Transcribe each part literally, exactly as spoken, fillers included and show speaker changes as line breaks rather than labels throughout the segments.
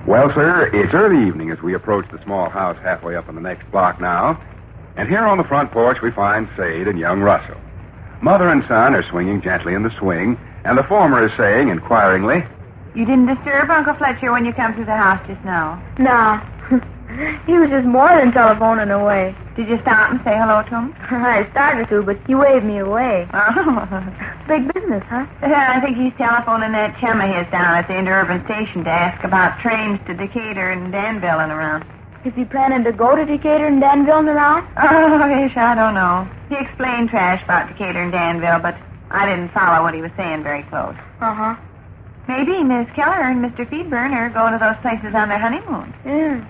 Well, sir, it's early evening as we approach the small house halfway up in the next block now. And here on the front porch we find Sade and young Russell. Mother and son are swinging gently in the swing, and the former is saying inquiringly,
You didn't disturb Uncle Fletcher when you come through the house just now?
No. He was just more than telephoning away.
Did you stop and say hello to him?
I started to, but he waved me away.
Oh.
Big business, huh?
Yeah, I think he's telephoning that chum of his down at the interurban station to ask about trains to Decatur and Danville and around.
Is he planning to go to Decatur and Danville and around?
Oh, gosh, I don't know. He explained trash about Decatur and Danville, but I didn't follow what he was saying very close.
Uh-huh.
Maybe Miss Keller and Mister Feedburn are going to those places on their honeymoon.
Yeah.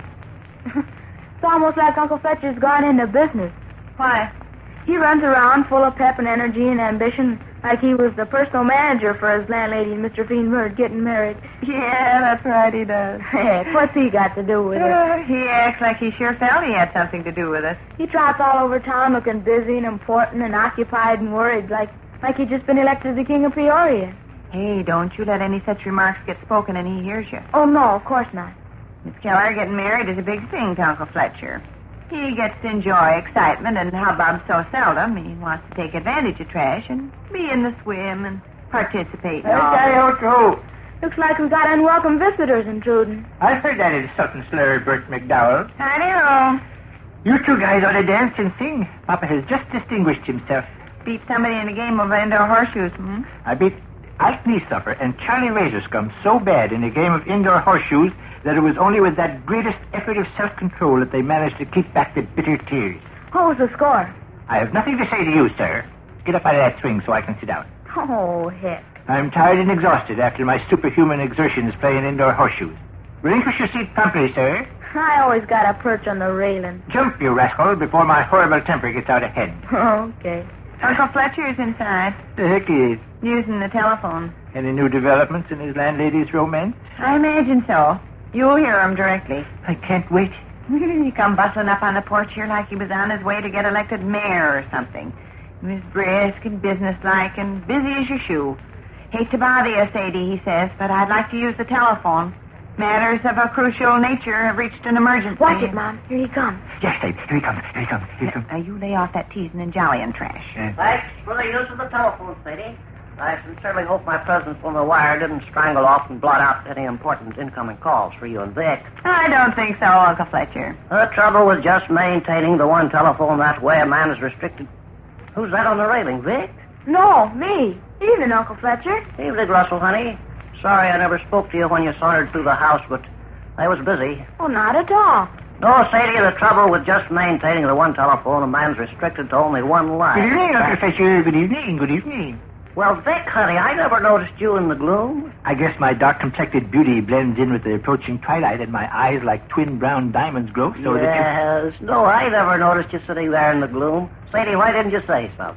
It's almost like Uncle Fletcher's gone into business.
Why?
He runs around full of pep and energy and ambition, like he was the personal manager for his landlady and Mister Feedburn getting married.
Yeah, that's right, he does.
Heck, what's he got to do with it?
Uh, he acts like he sure felt he had something to do with it.
He trots all over town looking busy and important and occupied and worried, like like he'd just been elected the king of Peoria.
Hey, don't you let any such remarks get spoken and he hears you.
Oh, no, of course not.
Miss Keller getting married is a big thing to Uncle Fletcher. He gets to enjoy excitement and hubbub so seldom. He wants to take advantage of trash and be in the swim and participate in all.
Hey, Otto.
Looks like we've got unwelcome visitors intruding.
I heard that insulting slur, Bert McDowell.
Howdy-ho.
You two guys ought to dance and sing. Papa has just distinguished himself.
Beat somebody in a game of indoor horseshoes, hmm?
I beat Ike Kneesuffer and Charlie Razorscum so bad in a game of indoor horseshoes that it was only with that greatest effort of self-control that they managed to keep back the bitter tears.
What was the score?
I have nothing to say to you, sir. Get up out of that swing so I can sit down.
Oh, heck.
I'm tired and exhausted after my superhuman exertions playing indoor horseshoes. Relinquish your seat promptly, sir.
I always got a perch on the railing.
Jump, you rascal, before my horrible temper gets out of hand.
Okay.
Uncle Fletcher's inside,
The heck he is.
using the telephone.
Any new developments in his landlady's romance?
I imagine so. You'll hear him directly.
I can't wait.
He come bustling up on the porch here like he was on his way to get elected mayor or something. He was brisk and businesslike and busy as your shoe. Hate to bother you, Sadie, he says, but I'd like to use the telephone. Matters of a crucial nature have reached an emergency.
Watch it, Mom. Here he comes.
Yes, Dave. Here he comes. Here he comes. Here he comes.
Now, you lay off that teasing and jollying trash.
Uh,
Thanks for the use of the telephone, Sadie. I sincerely hope my presence on the wire didn't strangle off and blot out any important incoming calls for you and Vic.
I don't think so, Uncle Fletcher.
The trouble with just maintaining the one telephone that way a man is restricted. Who's that on the railing, Vic?
No, me. Evening, Uncle Fletcher.
Evening, Russell, honey. Sorry I never spoke to you when you sauntered through the house, but I was busy.
Oh, not at all.
No, Sadie, the trouble with just maintaining the one telephone, a man's restricted to only one line.
Good evening, Uncle Fletcher. Good evening. Good evening.
Well, Vic, honey, I never noticed you in the gloom.
I guess my dark-complected beauty blends in with the approaching twilight, and my eyes like twin brown diamonds glow, so that you...
Yes. No, I never noticed you sitting there in the gloom. Sadie, why didn't you say something?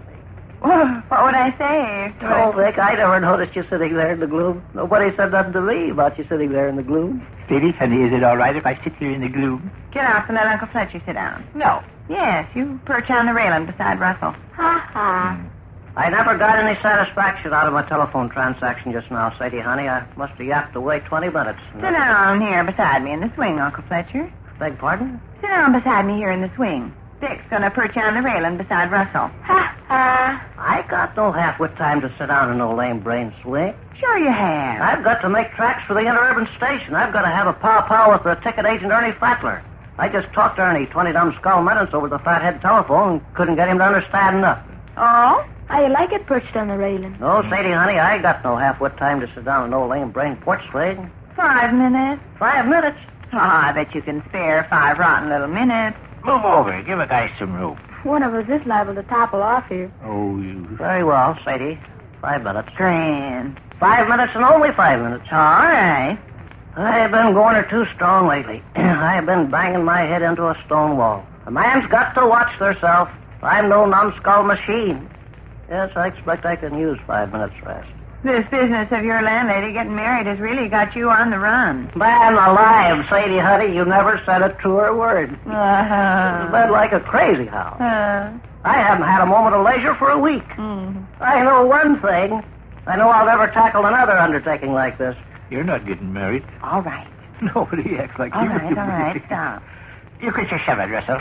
What would I say?
Oh, Vic, I never noticed you sitting there in the gloom. Nobody said nothing to me about you sitting there in the gloom.
Sadie, honey, is it all right if I sit here in the gloom?
Get up and let Uncle Fletcher sit down.
No.
Yes, you perch on the railing beside Russell.
Ha ha.
I never got any satisfaction out of my telephone transaction just now, Sadie, honey. I must have yapped away twenty minutes.
Sit down here beside me in the swing, Uncle Fletcher.
Beg pardon?
Sit down beside me here in the swing. Dick's going to perch on the railing beside Russell.
Ha ha.
I got no half-wit time to sit down in no lame-brain swing.
Sure you have.
I've got to make tracks for the interurban station. I've got to have a pow-pow with the ticket agent, Ernie Fatler. I just talked to Ernie twenty dumb skull minutes over the fathead telephone and couldn't get him to understand nothing.
Oh?
How you like it perched on the railing?
No, Sadie, honey, I got no half-wit time to sit down in no lame-brain porch swing.
Five minutes.
Five minutes?
Oh, I bet you can spare five rotten little minutes.
Move over. Give a guy some room.
One of us is liable to topple off here.
Oh, you...
Very well, Sadie. Five minutes.
Grand.
Five minutes and only five minutes.
All right.
I've been going her too strong lately. I've been banging my head into a stone wall. A man's got to watch theirself. I'm no numbskull machine. Yes, I expect I can use five minutes rest.
This business of your landlady getting married has really got you on the run.
Man alive, Sadie, honey, you never said a truer word.
Uh-huh.
It's been like a crazy house.
Uh,
I haven't had a moment of leisure for a week.
mm.
I know one thing. I know I'll never tackle another undertaking like this.
You're not getting married.
All right.
Nobody acts like
All
you.
right, all right, stop.
You quit your shoving, Russell.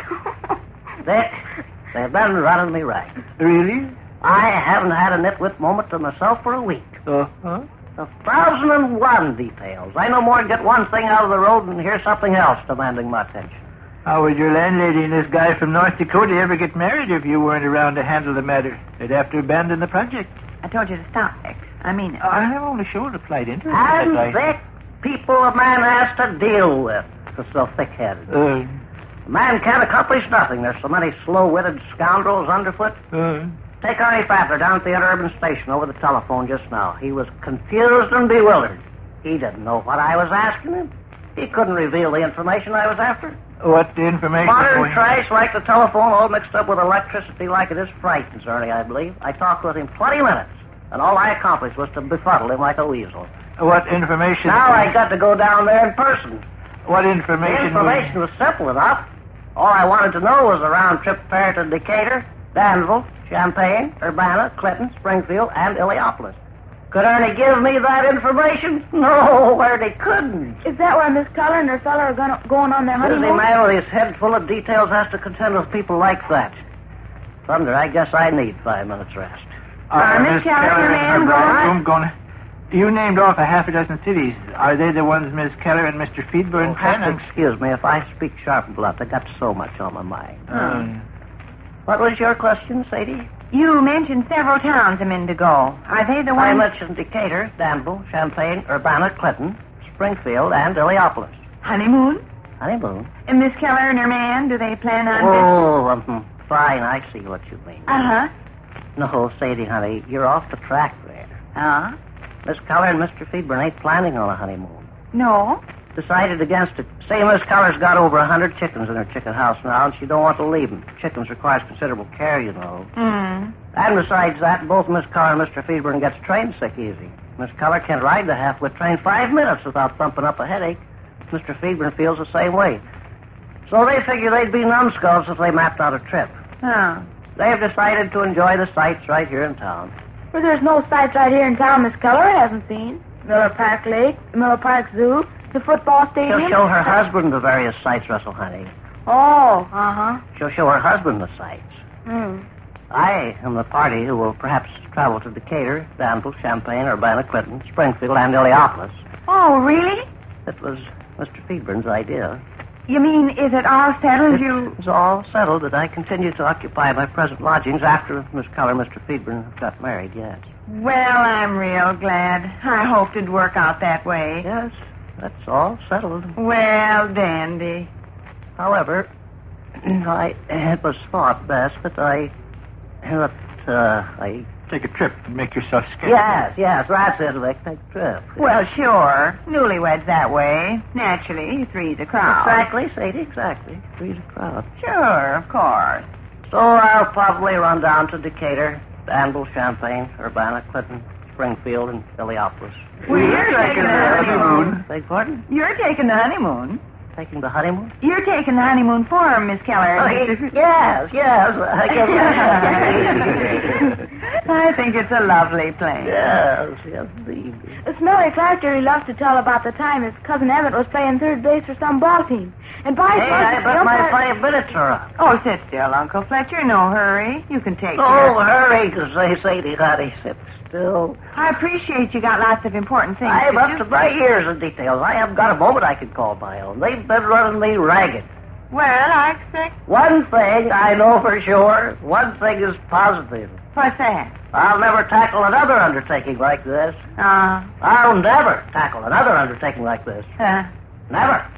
Dick, they've been running me right.
Really?
I haven't had a nitwit moment to myself for a week.
Uh-huh.
A thousand and one details. I no more get one thing out of the road than hear something else demanding my attention.
How would your landlady and this guy from North Dakota ever get married if you weren't around to handle the matter? They'd have to abandon the project.
I told you to stop, Dick. I mean it.
I have only showed a slight interest.
And
but I-
thick people a man has to deal with. They're so thick-headed.
Uh,
A man can't accomplish nothing. There's so many slow-witted scoundrels underfoot.
uh,
Take Arnie Fattler down at the interurban station over the telephone just now. He was confused and bewildered. He didn't know what I was asking him. He couldn't reveal the information I was after.
what information?
Modern
boy?
trash like the telephone all mixed up with electricity like it is frightens Ernie, I believe. I talked with him twenty minutes, and all I accomplished was to befuddle him like a weasel.
What information?
Now I got to go down there in person.
What
The
information?
information was simple enough. All I wanted to know was a round-trip fare to Decatur, Danville, Champaign, Urbana, Clinton, Springfield, and Illiopolis. Could Ernie give me that information? No, Ernie couldn't.
Is that why Miss Keller and her fella are gonna, going on their
Busy
honeymoon?
man with his head full of details has to contend with people like that. Thunder, I guess I need five minutes rest.
Uh, Miss Keller, your man, go on.
I'm gonna... You named off a half a dozen cities. Are they the ones Miss Keller and Mister Feedburn
Oh, have to
planned?
excuse me if I speak sharp and blunt. I got so much on my mind.
Uh,
What was your question, Sadie?
You mentioned several towns a minute ago. Are they the
I
ones...
mentioned Decatur, Danville, Champaign, Urbana, Clinton, Springfield, and Illiopolis.
Honeymoon?
Honeymoon?
And Miss Keller and her man, do they plan on...
Oh, um, fine. I see what you mean.
Uh-huh.
No, Sadie, honey, you're off the track there.
Uh?
Miss Keller and Mister Feedburn ain't planning on a honeymoon.
No.
Decided against it. Say Miss Keller's got over a hundred chickens in her chicken house now, and she don't want to leave them. Chickens requires considerable care, you know.
Hmm.
And besides that, both Miss Keller and Mister Feedburn gets train sick easy. Miss Keller can't ride the half-wit train five minutes without thumping up a headache. Mister Feedburn feels the same way. So they figure they'd be numbskulls if they mapped out a trip.
Oh.
They've decided to enjoy the sights right here in town.
But there's no sights right here in town Miss Keller hasn't seen. Miller Park Lake, the Miller Park Zoo, the football stadium.
She'll show her husband the various sights, Russell, honey.
Oh, uh-huh.
She'll show her husband the sights.
Hmm.
I am the party who will perhaps travel to Decatur, Danville, Champaign, Urbana, Clinton, Springfield, and Illiopolis.
Oh, really?
It was Mister Feedburn's idea.
You mean, is it all settled? You...
It's all settled that I continue to occupy my present lodgings after Miss Keller and Mister Feedburn have got married, yes.
Well, I'm real glad. I hoped it'd work out that way.
Yes, that's all settled.
Well, dandy.
However, I it was thought best that I that uh, I
take a trip and make yourself scarce.
yes, yes, that's it, Vic. Take a trip.
Well, sure. Newlyweds that way. Naturally, three's a crowd.
Exactly, Sadie, exactly. Three's a crowd.
Sure, of course.
So I'll probably run down to Decatur, Danville, Champaign, Urbana, Clinton, Springfield, and Illiopolis.
Well, you're taking the honeymoon.
Beg pardon?
You're taking the honeymoon.
Taking the honeymoon?
You're taking the honeymoon for him, Miss Keller.
Oh, he- yes, yes. I guess
I think it's a lovely place.
yes, yes, indeed.
The Smelly Clark dearie loves to tell about the time his cousin Emmett was playing third base for some ball team. And by
Hey, I bet my five minutes are up.
Oh, sit still, Uncle Fletcher. No hurry. You can take
Oh,
care.
hurry, to say, Sadie, honey, sit still.
I appreciate you got lots of important things
I'm
to
up
do.
to my ears in details. I haven't got a moment I can call my own. They've been running me ragged.
Well, I expect...
One thing I know for sure, one thing is positive.
What's that?
I'll never tackle another undertaking like this.
Uh,
I'll never tackle another undertaking like this.
uh,
Never.